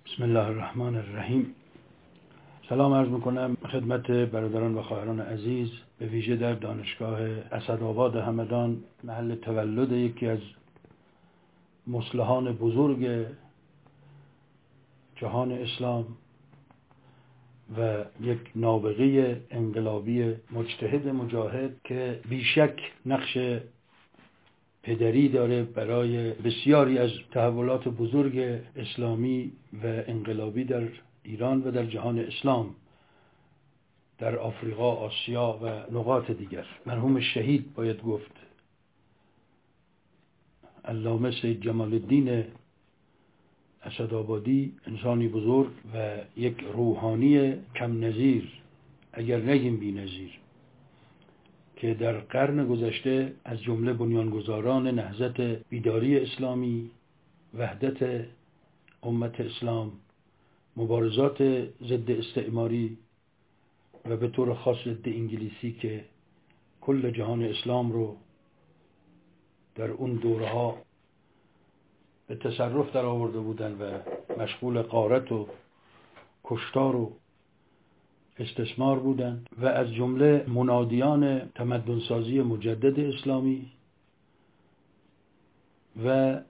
بسم الله الرحمن الرحیم. سلام عرض میکنم خدمت برادران و خواهران عزیز، به ویژه در دانشگاه اسدآباد همدان، محل تولد یکی از مصلحان بزرگ جهان اسلام و یک نابغه انقلابی مجتهد مجاهد که بیشک نقش پدری داره برای بسیاری از تحولات بزرگ اسلامی و انقلابی در ایران و در جهان اسلام، در آفریقا، آسیا و نقاط دیگر. مرحوم شهید باید گفت علامه سید جمال الدین اسدآبادی انسانی بزرگ و یک روحانی کم نظیر، اگر نگیم بی نظیر، که در قرن گذشته از جمله بنیانگذاران نهضت بیداری اسلامی، وحدت امت اسلام، مبارزات ضد استعماری و به طور خاص ضد انگلیسی که کل جهان اسلام رو در اون دوره‌ها به تصرف در آورده بودن و مشغول غارت و کشتار و استثمار بودند، و از جمله منادیان تمدنسازی مجدد اسلامی و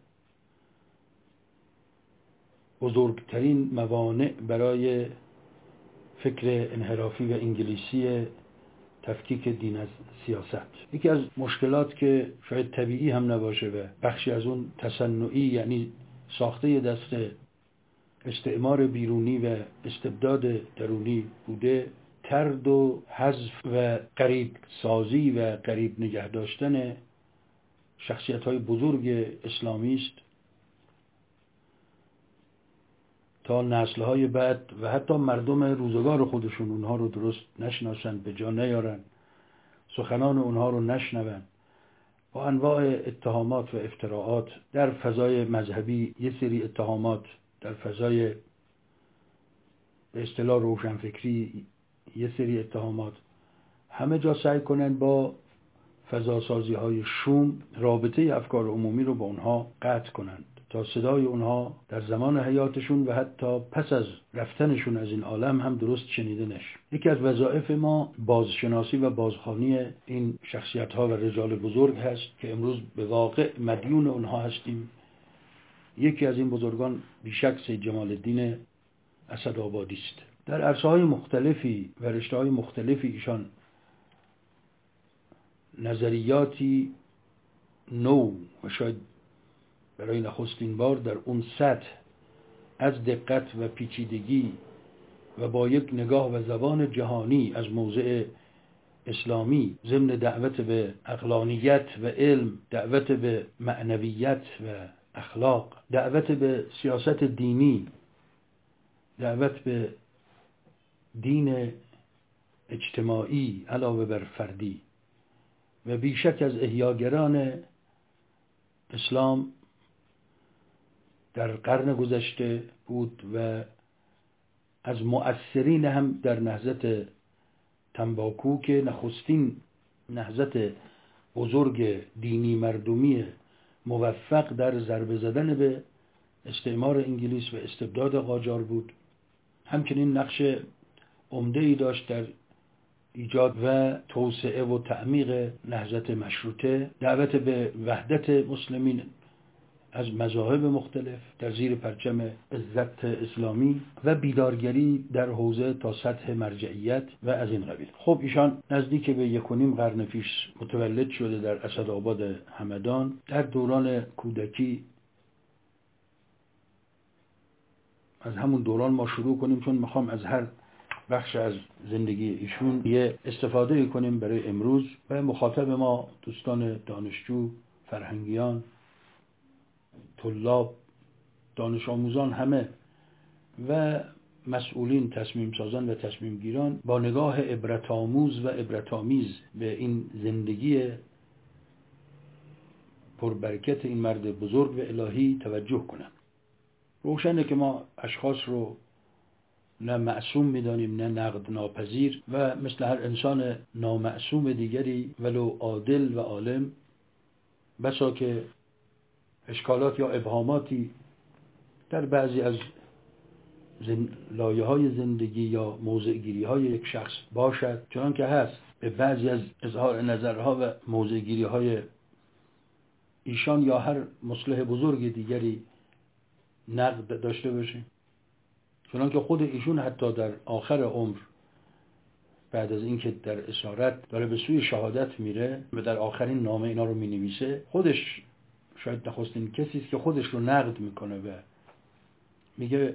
بزرگترین موانع برای فکر انحرافی و انگلیسی تفکیک دین از سیاست. یکی از مشکلات که شاید طبیعی هم نباشه و بخشی از اون تصنعی، یعنی ساخته دست استعمار بیرونی و استبداد درونی بوده، طرد و حذف و قریب سازی و قریب نگه داشتن شخصیت‌های بزرگ اسلامی است تا نسل‌های بعد و حتی مردم روزگار خودشون اونها رو درست نشناسن، به جا نیارن، سخنان اونها رو نشنون، با انواع اتهامات و افتراعات در فضای مذهبی، یه سری اتهامات در فضای به اصطلاح روشنفکری، یه سری اتهامات، همه جا سعی کنن با فضاسازی‌های شوم رابطه افکار عمومی رو با اونها قطع کنند تا صدای اونها در زمان حیاتشون و حتی پس از رفتنشون از این عالم هم درست شنیده نشه. یکی از وظایف ما بازشناسی و بازخوانی این شخصیت‌ها و رجال بزرگ هست که امروز به واقع مدیون اونها هستیم. یکی از این بزرگان بیشک سید جمال الدین اسدآبادی است. در عرصه‌های مختلفی و رشته‌های مختلفی ایشان نظریاتی نو و شاید برای نخستین بار در اون سطح از دقت و پیچیدگی و با یک نگاه و زبان جهانی از موضع اسلامی، ضمن دعوت به عقلانیت و علم، دعوت به معنویت و اخلاق، دعوت به سیاست دینی، دعوت به دین اجتماعی علاوه بر فردی، و بیشک از احیاگران اسلام در قرن گذشته بود و از مؤثرین هم در نهضت تنباکو که نخستین نهضت بزرگ دینی مردمی موفق در ضربه زدن به استعمار انگلیس و استبداد قاجار بود. همچنین نقش عمده‌ای داشت در ایجاد و توسعه و تعمیق نهضت مشروطه، دعوت به وحدت مسلمین از مذاهب مختلف در زیر پرچم عزت اسلامی و بیدارگری در حوزه تا سطح مرجعیت و از این قبیل. خب ایشان نزدیک به 1.5 قرن پیش متولد شده در اسدآباد همدان. در دوران کودکی، از همون دوران ما شروع کنیم چون میخوام از هر بخش از زندگی ایشون یه استفاده کنیم برای امروز و مخاطب ما دوستان دانشجو، فرهنگیان، طلاب، دانش آموزان همه و مسئولین، تصمیم سازان و تصمیم گیران با نگاه عبرت آموز و عبرت آمیز به این زندگی پربرکت این مرد بزرگ و الهی توجه کنند. روشنه که ما اشخاص رو نه معصوم میدانیم نه نقد ناپذیر و مثل هر انسان نامعصوم دیگری ولو عادل و عالم بسا که اشکالات یا ابهاماتی در بعضی از لایه های زندگی یا موضع گیری های یک شخص باشد، چون که هست به بعضی از اظهار نظرها و موضع گیری های ایشان یا هر مصلح بزرگ دیگری نقد داشته باشیم، چون که خود ایشون حتی در آخر عمر بعد از اینکه در اسارت داره به سوی شهادت میره و در آخرین نامه اینا رو مینویسه، خودش شاید نخستین کسی است که خودش رو نقد میکنه و میگه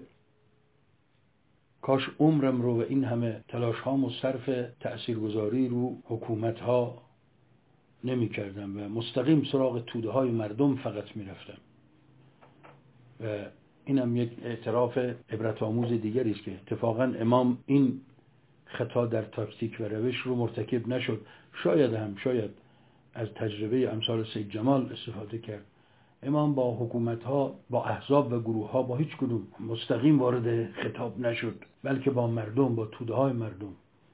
کاش عمرم رو و این همه تلاش هامو صرف تأثیرگذاری رو حکومت ها نمی کردم و مستقیم سراغ توده های مردم فقط می رفتم. و اینم یک اعتراف عبرت آموز دیگری است که اتفاقا امام این خطا در تاکتیک و روش رو مرتکب نشد. شاید از تجربه امثال سید جمال استفاده کرد. امام با حکومت ها، با احزاب و گروه ها، با هیچ کدوم مستقیم وارد خطاب نشد، بلکه با مردم، با توده های مردم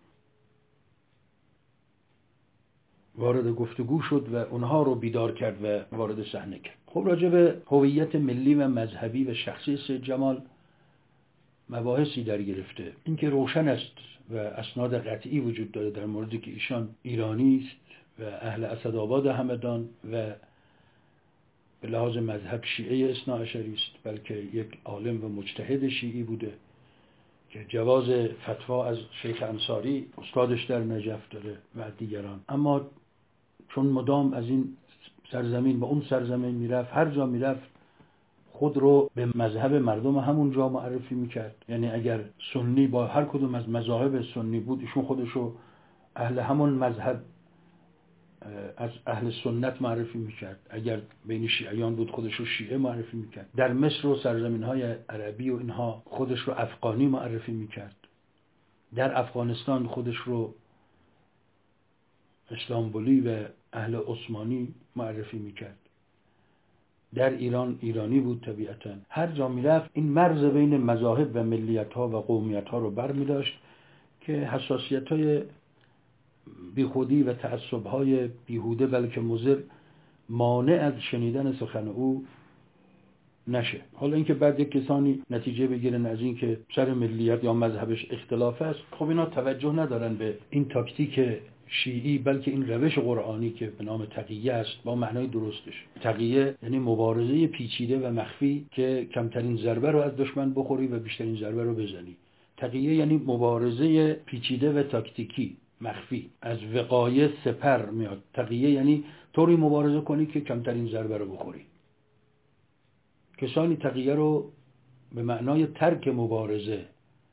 وارد گفتگو شد و اونها رو بیدار کرد و وارد صحنه کرد. خب راجع به هویت ملی و مذهبی و شخصی سید جمال مباحثی در گرفته. این که روشن است و اسناد قطعی وجود داره در موردی که ایشان ایرانی است و اهل اسدآباد همدان و به لحاظ مذهب شیعه اثناعشری است، بلکه یک عالم و مجتهد شیعی بوده که جواز فتوا از شیخ انصاری استادش در نجف داره و دیگران. اما چون مدام از این سرزمین به اون سرزمین میرفت، هر جا میرفت خود رو به مذهب مردم همون جا معرفی میکرد. یعنی اگر سنی با هر کدوم از مذاهب سنی بود، ایشون خودش رو اهل همون مذهب از اهل سنت معرفی میکرد. اگر بین شیعیان بود خودش رو شیعه معرفی میکرد. در مصر و سرزمین های عربی و اینها خودش رو افغانی معرفی میکرد. در افغانستان خودش رو اسلامبولی و اهل عثمانی معرفی میکرد. در ایران ایرانی بود طبیعتاً. هر جا میرفت این مرز بین مذاهب و ملیت ها و قومیت ها رو بر میداشت که حساسیت های بیخودی و تعصب های بیهوده بلکه مضر مانع از شنیدن سخن او نشه. حالا اینکه بعد یک کسانی نتیجه بگیرن از این که سر ملیت یا مذهبش اختلاف است، خب اینا توجه ندارن به این تاکتیک شیعی، بلکه این روش قرآنی که به نام تقیه است با معنای درستش. تقیه یعنی مبارزه پیچیده و مخفی که کمترین ضربه رو از دشمن بخوری و بیشترین ضربه رو بزنی. تقیه یعنی مبارزه پیچیده و تاکتیکی مخفی. از وقایه سپر میاد. تقیه یعنی طوری مبارزه کنی که کمترین ضربه رو بخوری. کسانی تقیه رو به معنای ترک مبارزه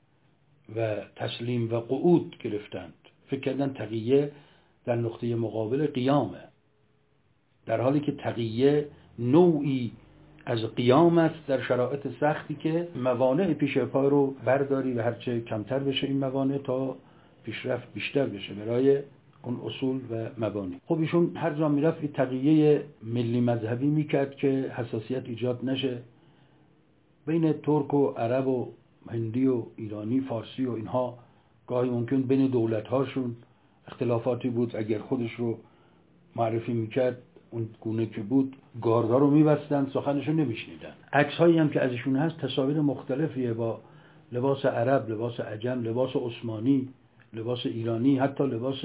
و تسلیم و قعود گرفتند. فکر کردن تقیه در نقطه مقابل قیامه، در حالی که تقیه نوعی از قیام است در شرایط سختی که موانع پیش پای رو برداری و هرچه کمتر بشه این موانع تا پیشرفت بیشتر بشه برای اون اصول و مبانی. خب ایشون هر جا میرفت این تقیه ملی مذهبی میکرد که حساسیت ایجاد نشه بین ترک و عرب و هندی و ایرانی فارسی و اینها. گاهی ممکن بین دولت‌هاشون اختلافاتی بود. اگر خودش رو معرفی میکرد اون گونه که بود، گاردا رو میبستن، سخنشو نمیشنیدن. عکس‌هایی هم که ازشون هست تصاویر مختلفیه با لباس عرب، لباس عجم، لباس عثمانی، لباس ایرانی، حتی لباس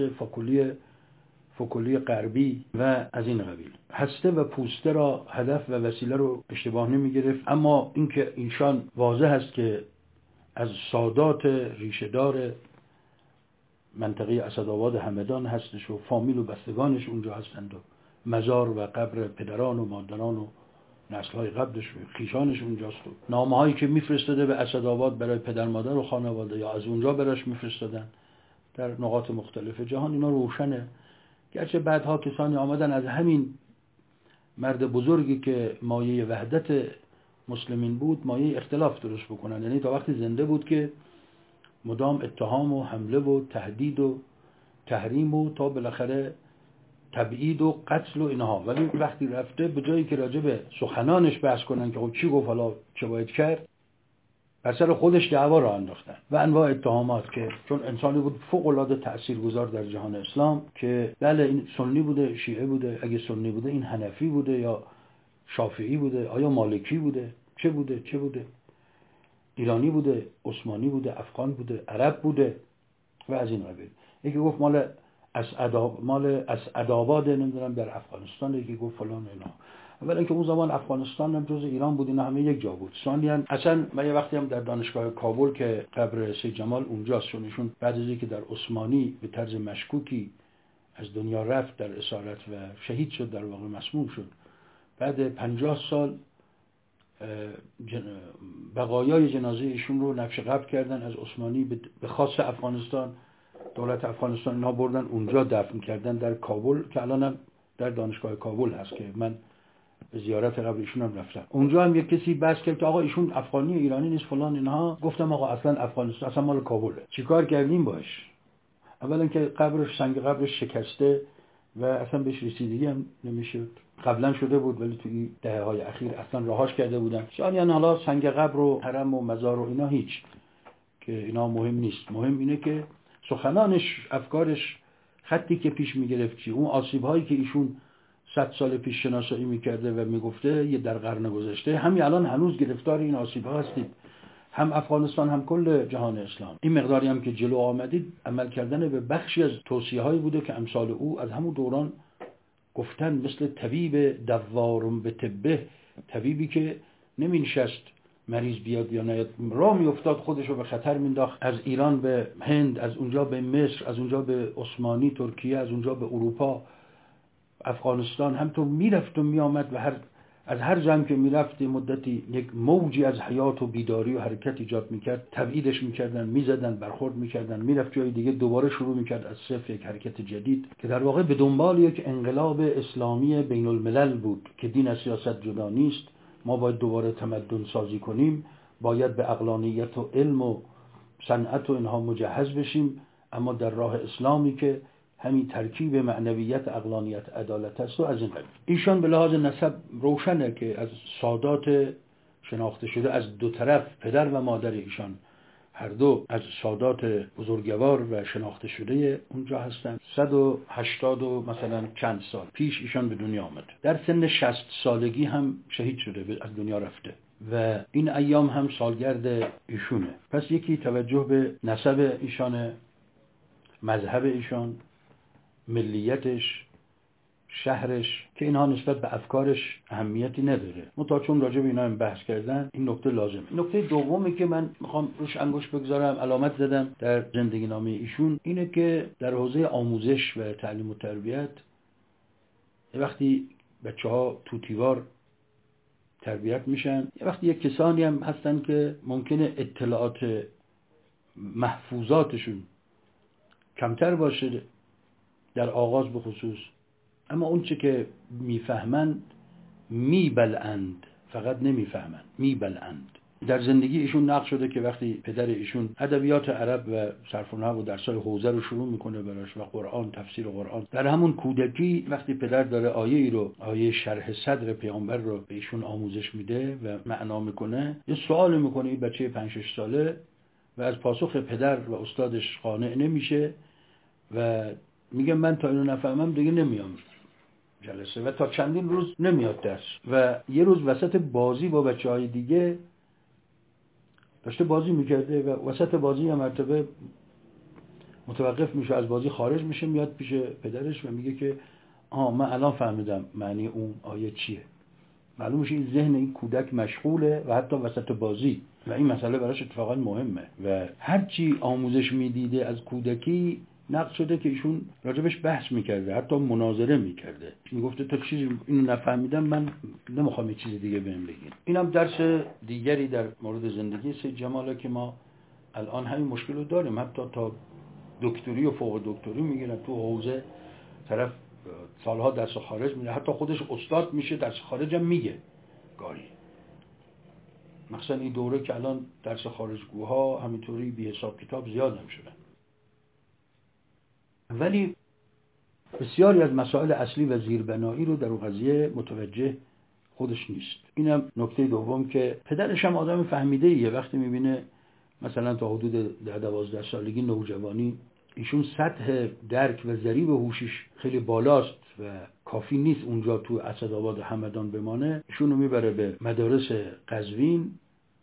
فکولی غربی و از این قبیل. هسته و پوسته را هدف و وسیله رو اشتباه نمیگرفت. اما اینکه اینشان واضح است که از سادات ریشه‌دار منطقه اسدآباد همدان هستش و فامیل و بستگانش اونجا هستند و مزار و قبر پدران و مادران و نسل‌های قبلش و خیشانش اونجاست و نامه‌هایی که میفرستاده به اسدآباد برای پدر مادر و خانواده یا از اونجا براش میفرستادن در نقاط مختلف جهان. اینا روشنه. گرچه بعدها کسانی آمدن از همین مرد بزرگی که مایه وحدت مسلمین بود مایه اختلاف درست بکنن. یعنی تا وقتی زنده بود که مدام اتهام و حمله و تهدید و تحریم و تا بالاخره تبعید و قتل و اینها. ولی وقتی رفته به جایی که راجع به سخنانش بحث کنن که خب چی گفت حالا چه باید کرد، بر سر خودش دعوا را انداختن و انواع اتهامات که چون انسانی بود فوق العاده تاثیرگذار در جهان اسلام که بله این سنی بوده، شیعه بوده، اگه سنی بوده این حنفی بوده یا شافعی بوده، آیا مالکی بوده، چه بوده. ایرانی بوده، عثمانی بوده، افغان بوده، عرب بوده و از این قبیل. یکی گفت مال اسعدآباد نمیدونم در افغانستان، یکی گفت فلان اینا. اولا که اون زمان افغانستان هم جز ایران بود، اینا همه یک جا بود. ثانیاً اصلا من یه وقتی هم در دانشگاه کابل که قبر سید جمال اونجاست، چون ایشون بعد از اینکه در عثمانی به طرز مشکوکی از دنیا رفت در اسارت و شهید شد، در واقع مسموم شد، بعد 50 سال بقایای جنازه ایشون رو نقش قبر کردن از عثمانی به خاص افغانستان، دولت افغانستان اینا بردن اونجا دفن کردن در کابل که الانم در دانشگاه کابل هست که من به زیارت قبر ایشون هم رفتم. اونجا هم یک کسی بحث کرد که آقا ایشون افغانی ایرانی نیست فلان اینها. گفتم آقا اصلا افغانستان اصلا مال کابله، چیکار کردیم باش؟ اولا که قبرش، سنگ قبرش شکسته و اصلا بهش رسیدگی هم نمیشد. قبلا شده بود ولی توی دهه‌های اخیر اصلا رهاش کرده بودن. یعنی حالا سنگ قبر و حرم و مزار و اینا هیچ، که اینا مهم نیست. مهم اینه که سخنانش، افکارش، خطی که پیش میگرفت، چی اون آسیب‌هایی که ایشون 100 سال پیش شناسایی میکرده و میگفته یه در قرن گذشته، همین الان هنوز گرفتار این آسیب‌ها هستید، هم افغانستان هم کل جهان اسلام. این مقداری هم که جلو آمدید عمل کردن به بخشی از توصیه‌هایی بوده که امثال او از همون دوران گفتن، مثل طبیب دوارم به طبه، طبیبی که نمینشست مریض بیاد یا نیاد، راه میافتاد، خودش رو به خطر مینداخت، از ایران به هند، از اونجا به مصر، از اونجا به عثمانی ترکیه، از اونجا به اروپا، افغانستان، همطور میرفت و میآمد و از هر جنگ که میرفت مدتی یک موجی از حیات و بیداری و حرکت ایجاد میکرد، تبعیدش میکردن، میزدن، برخورد میکردن، میرفت جای دیگه، دوباره شروع میکرد از صفر یک حرکت جدید که در واقع به دنبال یک انقلاب اسلامی بین الملل بود که دین از سیاست جدا نیست. ما باید دوباره تمدن سازی کنیم، باید به عقلانیت و علم و صنعت و اینها مجهز بشیم، اما در راه اسلامی که همین ترکیب معنویت، عقلانیت، عدالت است و از این قبیل. ایشان به لحاظ نسب روشنه که از سادات شناخته شده، از دو طرف، پدر و مادر ایشان هر دو از سادات بزرگوار و شناخته شده اونجا هستند. 180 و مثلا چند سال پیش ایشان به دنیا آمد. در سن 60 سالگی هم شهید شده، از دنیا رفته و این ایام هم سالگرد ایشونه. پس یکی توجه به نسب ایشانه، مذهب ایشان، ملیتش، شهرش، که اینها نسبت به افکارش اهمیتی نداره. منتها چون راجع به اینا هم بحث کردن این نکته لازمه. نکته دومی که من میخوام روش انگشت بگذارم، علامت زدم در زندگی نامه ایشون، اینه که در حوزه آموزش و تعلیم و تربیت وقتی بچه‌ها توتیوار تربیت میشن، یه وقتی یک کسانی هم هستن که ممکنه اطلاعات محفوظاتشون کمتر باشه در آغاز به خصوص، اما اون چه که میفهمند میبلند، فقط نمیفهمند، میبلند. در زندگی ایشون نقل شده که وقتی پدر ایشون ادبیات عرب و صرف النحو و درس‌های حوزه رو شروع میکنه براش و قرآن، تفسیر قرآن، در همون کودکی وقتی پدر داره آیه شرح صدر پیامبر رو به ایشون آموزش میده و معنا میکنه، یه سوال میکنه این بچه 5-6 ساله و از پاسخ پدر و استادش قانع نمیشه و میگه من تا اینو نفهمم دیگه نمیام جلسه و تا چندین روز نمیاد درس. و یه روز وسط بازی با بچه‌های دیگه داشته بازی میکرده و وسط بازی یه مرتبه متوقف میشه، از بازی خارج میشه، میاد پیش پدرش و میگه که من الان فهمیدم معنی اون آیه چیه. معلوم میشه این ذهن این کودک مشغوله و حتی وسط بازی، و این مسئله براش اتفاقا مهمه و هرچی آموزش میدیده از کودکی نقل شده که ایشون راجبش بحث میکرده، حتی مناظره میکرده، میگفته تا چیزی اینو نفهمیدم من نمیخوام یه چیز دیگه بهم بگین. اینم درس دیگری در مورد زندگی سید جماله که ما الان همین مشکل رو داریم، حتی تا دکتری و فوق دکتری میگیرن تو حوزه، طرف سالها درس خارج میره، حتی خودش استاد میشه، درس خارج هم میگه گاهی. مثلا این دوره که الان درس خارجگوها همینطوری بی حساب کتاب زیاد هم شدن، ولی بسیاری از مسائل اصلی و زیربنایی رو در اون قضیه متوجه خودش نیست. اینم نکته دوم که پدرش هم آدم فهمیده ایه. وقتی میبینه مثلا تا حدود 10-12 سالگی نوجوانی ایشون سطح درک و ضریب هوشش خیلی بالاست و کافی نیست اونجا تو اسدآباد همدان بمانه، ایشون رو میبره به مدارس قزوین،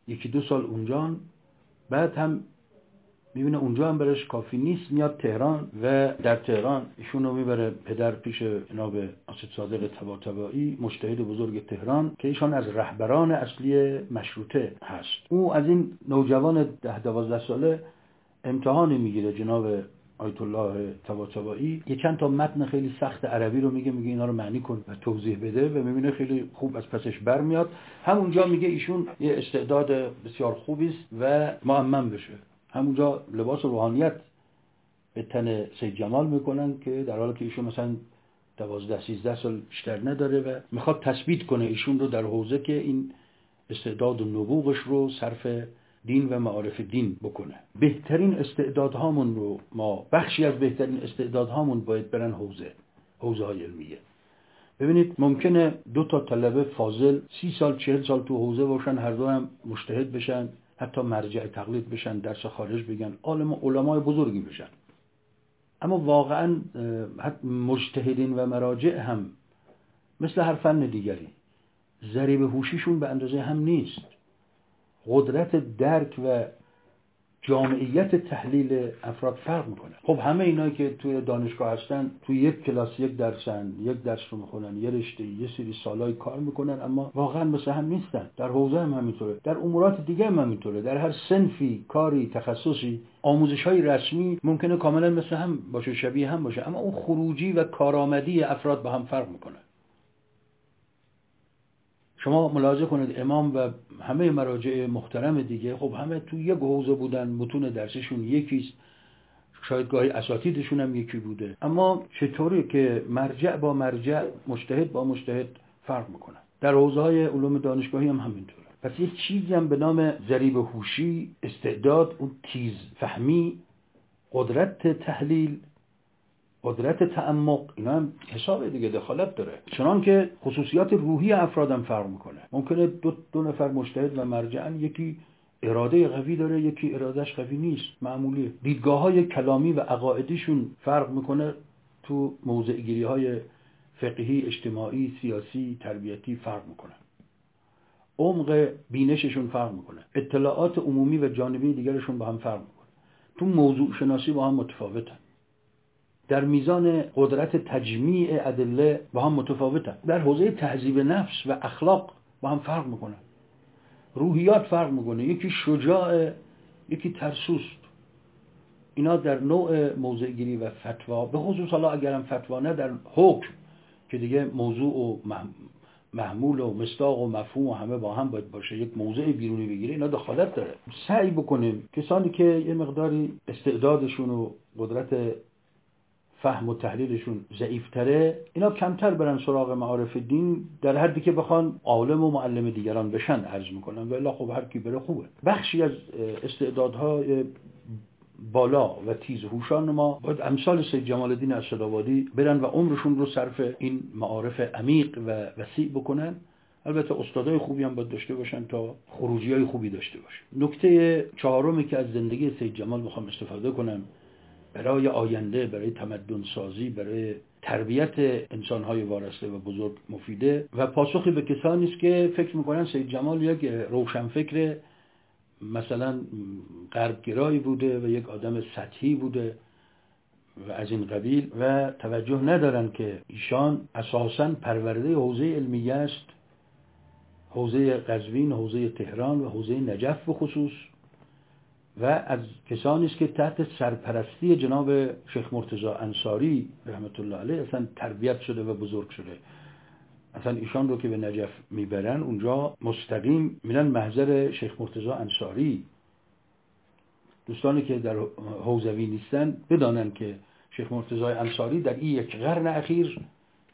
یکی دو سال اونجا، بعد هم میبینه اونجا هم برش کافی نیست، میاد تهران و در تهران ایشون رو میبره پدر پیش جناب اسد صادق طباطبایی، مجتهد بزرگ تهران که ایشان از رهبران اصلی مشروطه هست. او از این نوجوان 10-12 ساله امتحانی میگیره، جناب آیت الله طباطبایی یه چند تا متن خیلی سخت عربی رو میگه اینا رو معنی کن و توضیح بده و میبینه خیلی خوب از پسش برمیاد. همونجا میگه ایشون یه استعداد بسیار خوبی است و مؤمن بشه. همونجا لباس روحانیت به تن سید جمال میکنن که در حالی که ایشون مثلا 12-13 سال بیشتر نداره و میخواد تثبیت کنه ایشون رو در حوزه که این استعداد و نبوغش رو صرف دین و معارف دین بکنه. بهترین استعدادهامون رو ما، بخشی از بهترین استعدادهامون باید برن حوزه های علمیه. ببینید ممکنه 2 تا طلبه فاضل 30 سال 40 سال تو حوزه باشن، هر دو هم مجتهد بشن، حتی مرجع تقلید بشن، درس خارج بگن، علمای بزرگی بشن، اما واقعا مجتهدین و مراجع هم مثل هر فن دیگری ضریب هوشیشون به اندازه هم نیست. قدرت درک و جامعیت تحلیل افراد فرق میکنه. خب همه اینایی که توی دانشگاه هستن، توی یک کلاس یک درس رو میخونن، یه رشته یه سری سالای کار میکنن، اما واقعا مثل هم نیستن. در حوزه هم همینطوره، در امورات دیگه هم همینطوره. در هر صنفی، کاری، تخصصی، آموزش‌های رسمی ممکنه کاملا مثل هم باشه، شبیه هم باشه، اما اون خروجی و کارآمدی افراد با هم فرق میکنه. شما ملاحظه کنید امام و همه مراجع محترم دیگه خب همه تو یک حوزه بودن، متون درسشون یکیست، شاید گاهی اساتیدشون هم یکی بوده، اما چطوری که مرجع با مرجع، مجتهد با مجتهد فرق میکنن. در حوزه های علوم دانشگاهی هم همینطوره. پس یه چیزی هم به نام ضریب هوشی، استعداد، اون تیز فهمی، قدرت تحلیل، قدرت تعمق، اینا هم حساب دیگه دخالت داره. چنان که خصوصیات روحی افرادم فرق میکنه. ممکنه دو نفر مجتهد و مرجعن، یکی اراده قوی داره، یکی ارادهش قوی نیست، معمولیه. دیدگاه‌های کلامی و عقائدیشون فرق میکنه، تو موضع گیری‌های فقهی، اجتماعی، سیاسی، تربیتی فرق میکنه. عمق بینششون فرق میکنه. اطلاعات عمومی و جانبی دیگرشون با هم فرق میکنه. تو موضوع شناسی با هم متفاوتن. در میزان قدرت تجمیع ادله با هم متفاوتن. در حوزه تهذیب نفس و اخلاق با هم فرق میکنن. روحیات فرق میکنه، یکی شجاع، یکی ترسوست. اینا در نوع موضع گیری و فتوا، به خصوص حالا اگرم فتوا نه، در حکم که دیگه موضوع و محمول و مصداق و مفهوم و همه با هم باید باشه، یک موضع بیرونی بگیره، اینا دخالت داره. سعی بکنیم کسانی که یه مقداری استعدادشون و قدرت فهم و تحلیلشون ضعیف‌تره، اینا کمتر برن سراغ معارف دین، در حدی که بخوان عالم و معلم دیگران بشن عرض میکنن، و الا خب هر کی بره خوبه. بخشی از استعدادهای بالا و تیز هوشان ما باید امثال سید جمال الدین اسدآبادی برن و عمرشون رو صرف این معارف عمیق و وسیع بکنن. البته استادای خوبی هم باید داشته باشن تا خروجی‌های خوبی داشته باشن. نکته چهارمی که از زندگی سید جمال میخوام استفاده کنم برای آینده، برای تمدن سازی، برای تربیت انسان‌های وارسته و بزرگ مفیده و پاسخی به کسانی است که فکر می‌کنن سید جمال یک روشنفکر مثلا غربگرایی بوده و یک آدم سطحی بوده و از این قبیل و توجه ندارن که ایشان اساساً پرورده حوزه علمیه است، حوزه قزوین، حوزه تهران و حوزه نجف به خصوص، و از کسانی است که تحت سرپرستی جناب شیخ مرتضی انصاری رحمت الله علیه اصلا تربیت شده و بزرگ شده. اصلا ایشان رو که به نجف میبرن اونجا مستقیم میرن محضر شیخ مرتضی انصاری. دوستانی که در حوزوی نیستن بدانن که شیخ مرتضی انصاری در این یک قرن اخیر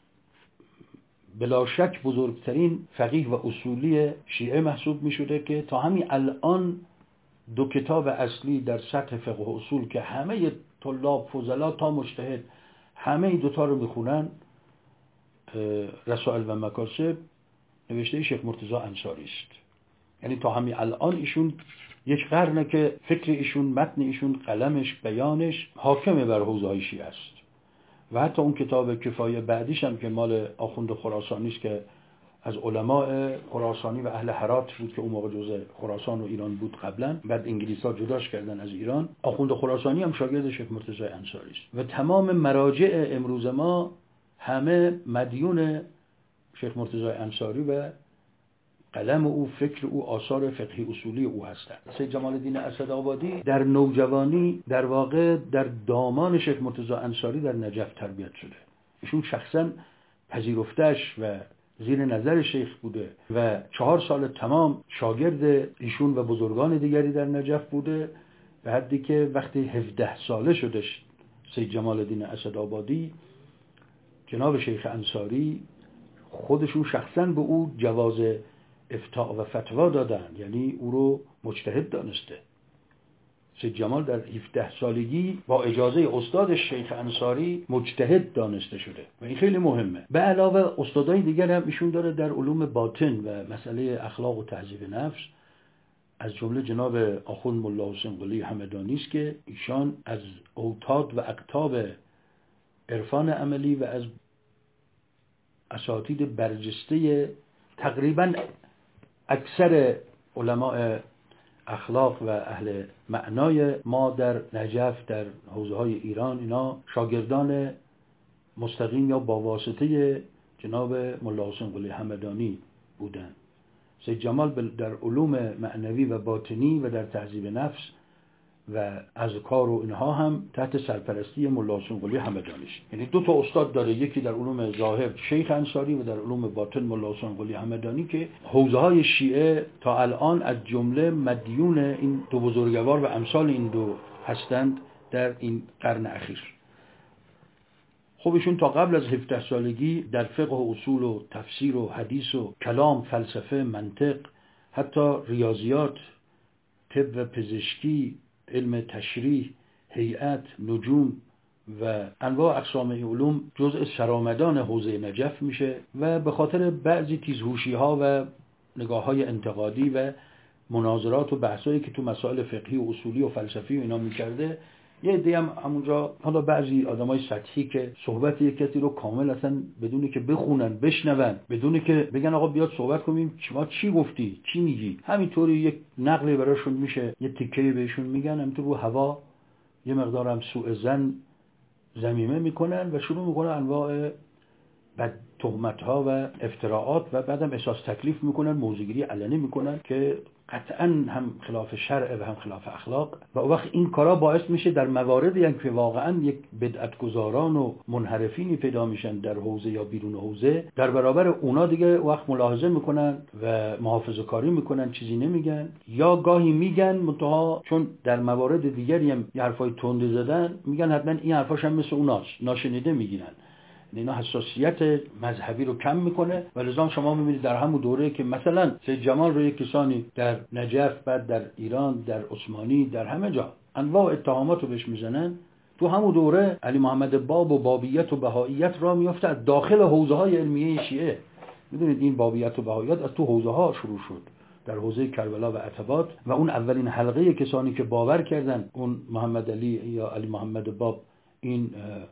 بلا شک بزرگترین فقیه و اصولی شیعه محسوب میشده که تا همین الان 2 کتاب اصلی در سطح فقه و اصول که همه طلاب فضلا تا مجتهد همه این 2 رو میخونن، رسائل و مکاسب، نوشته شیخ مرتضی انصاری است. یعنی تا همین الان ایشون یک قرنه که فکر ایشون، متن ایشون، قلمش، بیانش حاکمه بر حوزه‌های شیعه است. و حتی اون کتاب کفایه بعدیش هم که مال آخوند خراسانی است که از علماء خراسانی و اهل هرات بود که اون موقع جزء خراسان و ایران بود قبلا، بعد انگلیس‌ها جداش کردن از ایران. آخوند خراسانی هم شاگرد شیخ مرتضی انصاری است و تمام مراجع امروز ما همه مدیون شیخ مرتضی انصاری و قلم او، فکر او، آثار فقهی اصولی او هستند. سید جمال الدین اسدآبادی در نوجوانی در واقع در دامان شیخ مرتضی انصاری در نجف تربیت شده. ایشون شخصا پذیرفتش و زیر نظر شیخ بوده و 4 سال تمام شاگرد ایشون و بزرگان دیگری در نجف بوده، به حدی که وقتی 17 ساله شدش سید جمال الدین اسدآبادی، جناب شیخ انصاری خودشون شخصا به او جواز افتاء و فتوا دادن، یعنی او رو مجتهد دانسته. سید جمال در 17 سالگی با اجازه استاد شیخ انصاری مجتهد دانسته شده و این خیلی مهمه. به علاوه استادای دیگر هم ایشون داره در علوم باطن و مسئله اخلاق و تهذیب نفس، از جمله جناب آخوند ملا حسین قلی همدانی است که ایشان از اوتاد و اقطاب عرفان عملی و از اساتید برجسته تقریبا اکثر علماء اخلاق و اهل معنای ما در نجف در حوزه‌های ایران، اینا شاگردان مستقیم یا با واسطه جناب ملا حسین قلی همدانی بودند. سید جمال در علوم معنوی و باطنی و در تهذیب نفس و اذکار و اینها هم تحت سرپرستی ملا حسین قلی همدانی است. یعنی 2 تا استاد داره، یکی در علوم ظاهر شیخ انصاری و در علوم باطن ملا حسین قلی همدانی، که حوزه‌های شیعه تا الان از جمله مدیون این 2 بزرگوار و امثال این 2 هستند در این قرن اخیر. خب ایشون تا قبل از 17 سالگی در فقه و اصول و تفسیر و حدیث و کلام، فلسفه، منطق، حتی ریاضیات، طب و پزشکی، علم تشریح، هیئت، نجوم و انواع اقسام علوم جزء سرآمدان حوزه نجف میشه و به خاطر بعضی تیزهوشی‌ها و نگاه‌های انتقادی و مناظرات و بحثایی که تو مسائل فقهی و اصولی و فلسفی و اینا میکرده، یه عده هم همونجا، حالا بعضی آدمای سطحی که صحبت یک کسی رو کامل اصلا بدونی که بخونن بشنون، بدونی که بگن آقا بیاد صحبت کنیم شما چی گفتی، چی میگی، همینطوری یک نقلی براشون میشه، یه تیکه‌ای بهشون میگن، همینطور رو هوا یه مقدارم سوء ظن ضمیمه میکنن و شروع میکنن انواع بد تهمت‌ها و افتراعات و بعدم احساس تکلیف میکنن، موضوعگیری علنی میکنن که قطعاً هم خلاف شرع و هم خلاف اخلاق. و وقت این کارا باعث میشه در مواردی که واقعاً یک بدعتگزاران و منحرفینی پیدا میشن در حوزه یا بیرون حوزه، در برابر اونا دیگه وقت ملاحظه میکنن و محافظه‌کاری میکنن، چیزی نمیگن یا گاهی میگن منتها چون در موارد دیگری هم یه حرفای تند زدن میگن حتما این حرفاش هم مثل اوناست، ناشنیده میگیرن. اینا حساسیت مذهبی رو کم میکنه و لذا شما میبینید در همون دوره که مثلا سید جمال رو یک کسانی در نجف، بعد در ایران، در عثمانی، در همه جا انواع اتهامات رو بهش میزنن، تو همون دوره علی محمد باب و بابیت و بهائیت را میفته از داخل حوزه‌های علمیه شیعه. میدونید این بابیت و بهائیت از تو حوزه‌ها شروع شد، در حوزه کربلا و عتبات، و اون اولین حلقه کسانی که باور کردن اون محمد علی یا علی محمد باب این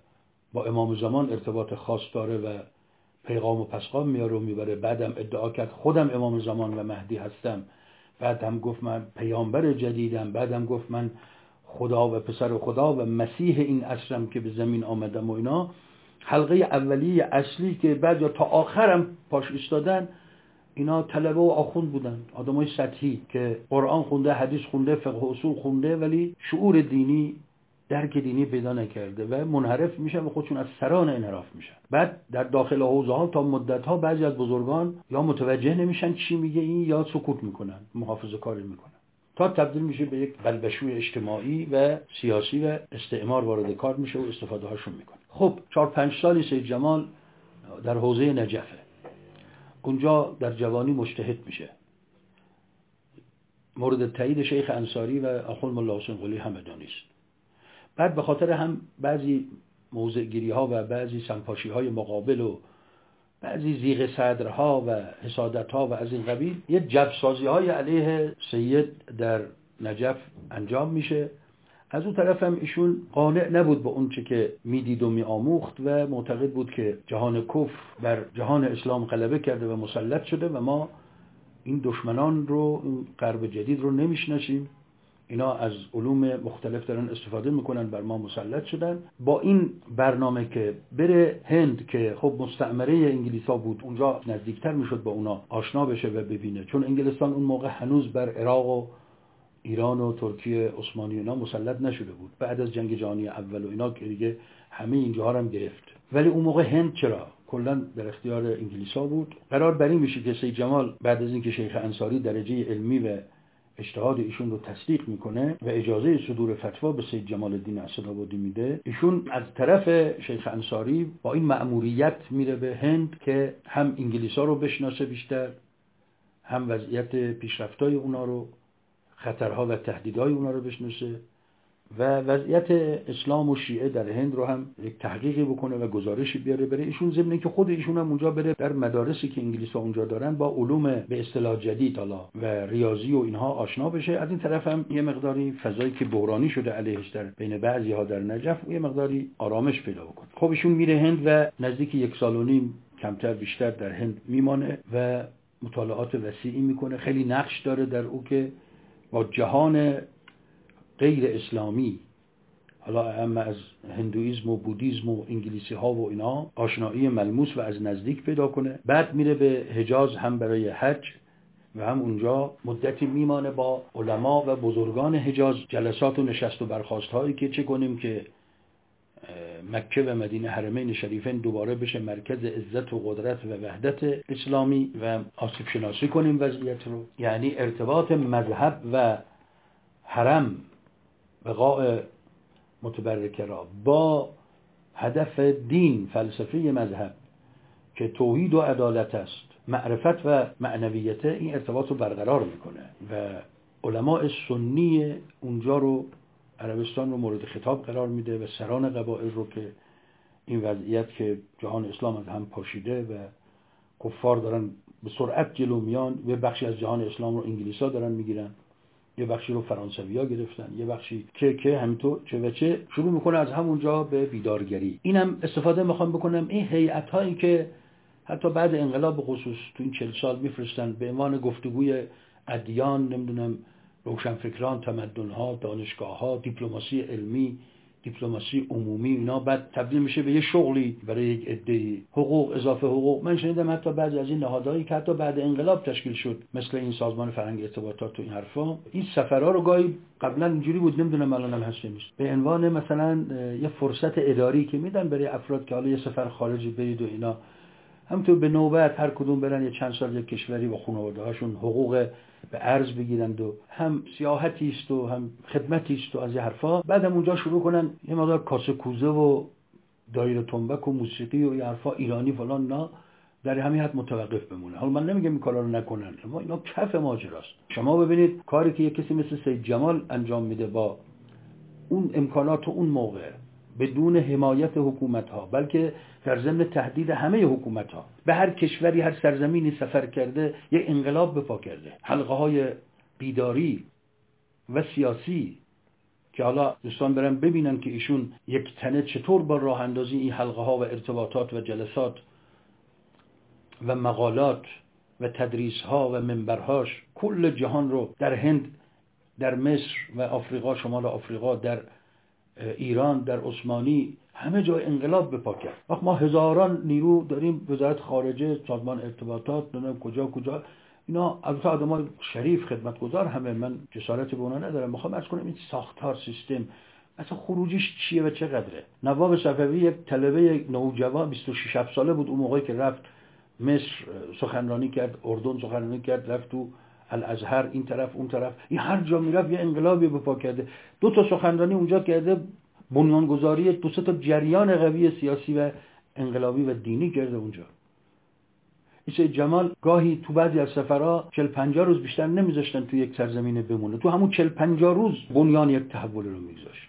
با امام زمان ارتباط خاص داره و پیغام و پسخام میاره و میبره، بعدم ادعا کرد خودم امام زمان و مهدی هستم، بعد هم گفت من پیامبر جدیدم، بعدم گفت من خدا و پسر خدا و مسیح این عصرم که به زمین آمدم و اینا. حلقه اولیه اصلی که بعد یا تا آخرم پاش ایستادن اینا طلبه و آخوند بودن، آدمای سطحی که قرآن خونده، حدیث خونده، فقه و اصول خونده، ولی شعور دینی، درک دینی پیدا نکرده و منحرف میشن و خودشون از سران انحراف میشن. بعد در داخل حوزه ها تا مدت ها بعضی از بزرگان یا متوجه نمیشن چی میگه این یا سکوت میکنن، محافظه کاری میکنن، تا تبدیل میشه به یک بلبشوی اجتماعی و سیاسی و استعمار وارد کار میشه و استفاده هاشون میکنه. خب 4-5 سالی سید جمال در حوزه نجفه، اونجا در جوانی مجتهد میشه، مورد تایید شیخ انصاری و آخوند ملا حسین قلی همدانی است. بعد به خاطر هم بعضی موضعگیری ها و بعضی سمپاشی های مقابل و بعضی زیغ صدرها و حسادت ها و از این قبیل یه جبسازی های علیه سید در نجف انجام میشه از اون طرف هم ایشون قانع نبود با اون چه که میدید و میآموخت و معتقد بود که جهان کفر بر جهان اسلام غلبه کرده و مسلط شده و ما این دشمنان رو، این غرب جدید رو نمیشناسیم، اینا از علوم مختلف دارن استفاده میکنن، بر ما مسلط شدن. با این برنامه که بره هند که خب مستعمره انگلیسا بود، اونجا نزدیکتر میشد با اونا آشنا بشه و ببینه، چون انگلستان اون موقع هنوز بر عراق و ایران و ترکیه عثمانی اینا مسلط نشده بود، بعد از جنگ جهانی اول و اینا که دیگه همه اینجاها هم گرفت. ولی اون موقع هند چرا کلا در اختیار انگلیسا بود. قرار بر این میشه که سید جمال بعد از اینکه شیخ انصاری درجه علمی و اجتهاد ایشون رو تصدیق میکنه و اجازه صدور فتوا به سید جمال الدین اسدآبادی میده، ایشون از طرف شیخ انصاری با این مأموریت میره به هند که هم انگلیسا رو بشناسه بیشتر، هم وضعیت پیشرفتای اونا رو، خطرها و تهدیدهای اونا رو بشناسه و وضعیت اسلام و شیعه در هند رو هم یک تحقیقی بکنه و گزارشی بیاره بره ایشون، ضمن اینکه خود ایشون هم اونجا بره در مدارسی که انگلیس‌ها اونجا دارن با علوم به اصطلاح جدید حالا و ریاضی و اینها آشنا بشه. از این طرف هم یه مقداری فضایی که بحرانی شده علیهش در بین بعضی‌ها در نجف یه مقداری آرامش پیدا بکنه. خب ایشون میره هند و نزدیک 1.5 سال کمتر بیشتر در هند میمانه و مطالعات وسیعی میکنه. خیلی نقش داره در او که با جهان غیر اسلامی، حالا اما از هندویسم و بودیسم و انگلیسی ها و اینا آشنایی ملموس و از نزدیک پیدا کنه. بعد میره به حجاز هم برای حج و هم اونجا مدتی میمانه با علما و بزرگان حجاز، جلسات و نشست و برخاست هایی که چه کنیم که مکه و مدینه حرمین شریفین دوباره بشه مرکز عزت و قدرت و وحدت اسلامی و آسیب شناسی کنیم وضعیت رو. یعنی ارتباط مذهب و حرم بقاء متبرکه را با هدف دین، فلسفه مذهب که توحید و عدالت است، معرفت و معنویت، این ارتباط رو برقرار میکنه و علماء سنی اونجا رو، عربستان رو مورد خطاب قرار میده و سران قبایل رو که این وضعیت که جهان اسلام از هم پاشیده و کفار دارن به سرعت جلو میان، یه بخشی از جهان اسلام رو انگلیسا دارن میگیرن، یه بخشی رو فرانسوی‌ها گرفتن، یه بخشی که همینطور چه شروع میکنه از همونجا به بیدارگری. اینم استفاده میخوام بکنم این هیئت‌هایی که حتی بعد انقلاب به خصوص تو این 40 سال میفرستن به عنوان گفتگوی ادیان، نمیدونم روشنفکران، تمدن‌ها، دانشگاه‌ها، دیپلماسی علمی، دیپلماسی عمومی، اینا بعد تبدیل میشه به یه شغلی برای یک عده، حقوق اضافه حقوق. من شنیدم حتی بعضی از این نهادهایی که حتی بعد انقلاب تشکیل شد مثل این سازمان فرهنگ ارتباطات و این حرفا، این سفرها رو گاهی قبلا اینجوری بود، نمیدونم الانم هست نیست، به عنوان مثلا یه فرصت اداری که میدن برای افراد که حالا یه سفر خارجی برید و اینا، همونطور به نوبت هر کدوم برن یه چند سال یک کشوری با خانواده‌هاشون حقوق به ارز بگیرند و هم سیاحتی است و هم خدمتی است و از این حرفا، بعدم اونجا شروع کنن یه مقدار کاسه کوزه و دایره تنبک و موسیقی و این حرفا ایرانی فلان، نه در همین حد متوقف بمونه. حالا من نمیگم این کارا رو نکنن، اما اینا کف ماجراست. شما ببینید کاری که یک کسی مثل سید جمال انجام میده با اون امکانات اون موقع، بدون حمایت حکومت‌ها بلکه در ضمن تهدید همه حکومت‌ها، به هر کشوری هر سرزمینی سفر کرده، یک انقلاب به پا کرده. حلقه‌های بیداری و سیاسی که حالا دوستان برن ببینن که ایشون یک تنه چطور با راه اندازی این حلقه‌ها و ارتباطات و جلسات و مقالات و تدریس‌ها و منبرهاش کل جهان رو در هند، در مصر و آفریقا، شمال آفریقا، در ایران، در عثمانی، همه جای انقلاب به پا کرد. وقت ما هزاران نیرو داریم، وزارت خارجه، سازمان ارتباطات، نمیدونم کجا اینا، البته آدمای شریف خدمتگزار همه، من جسارت به اونا ندارم، میخوام عرض کنم این ساختار سیستم اصلا خروجیش چیه و چقدره. نواب صفوی یک طلبه نوجوان 26 ساله بود اون موقعی که رفت مصر سخنرانی کرد، اردن سخنرانی کرد، رفت تو الازهر، این طرف اون طرف، این هر جا میرفت یه انقلابی به پا کرده. 2 تا سخنرانی اونجا کرده، بنیانگذاری 2-3 تا جریان قوی سیاسی و انقلابی و دینی کرده اونجا. سید جمال گاهی تو بعضی از سفرها 40-50 روز بیشتر نمیذاشتن تو یک سرزمین بمونه، تو همون 40-50 روز بنیان یک تحول رو میذاشت.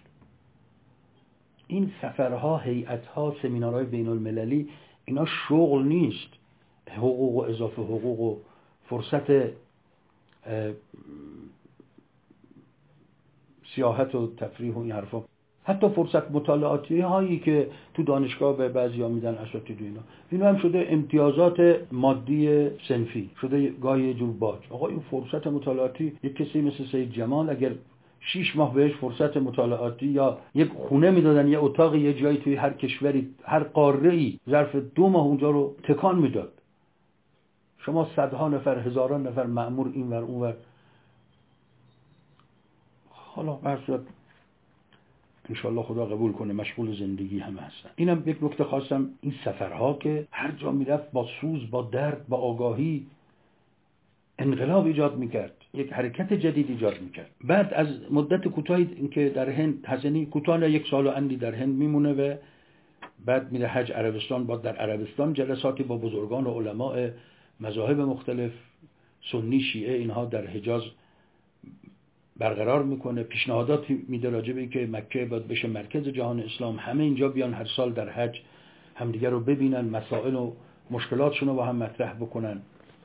این سفرها، هیئت‌ها، سمینارهای بین المللی، اینا شغل نیست. حقوق و اضافه حقوق و فرصت سیاحت و تفریح و این حرفا. حتی فرصت مطالعاتی هایی که تو دانشگاه به بعضیا میدن اساتید اینا هم شده امتیازات مادی صنفی، شده گاهی یه جور باج. آقا این فرصت مطالعاتی، یک کسی مثل سید جمال اگر 6 ماه بهش فرصت مطالعاتی یا یک خونه میدادن، یه اتاق یه جایی توی هر کشوری، هر قاره‌ای، ظرف 2 ماه اونجا رو تکان میداد، شما صدها نفر، هزاران نفر مأمور اینور اونور. حالا برصورت انشالله خدا قبول کنه مشغول زندگی همه هستن. اینم یک نکته خواستم، این سفرها که هر جا میرفت با سوز، با درد، با آگاهی انقلاب ایجاد میکرد، یک حرکت جدید ایجاد میکرد. بعد از مدت کوتاهی اینکه در هند هزینه کوتاه 1 سال و اندی در هند میمونه و بعد میره حج عربستان. بعد در عربستان جلساتی با بزرگان و علماء مذاهب مختلف، سنی، شیعه، اینها در حجاز برقرار میکنه. پیشنهاداتی میده راجع به اینکه مکه باید بشه مرکز جهان اسلام، همه اینجا بیان هر سال در حج همدیگه رو ببینن، مسائل و مشکلاتشون رو با هم مطرح بکنن.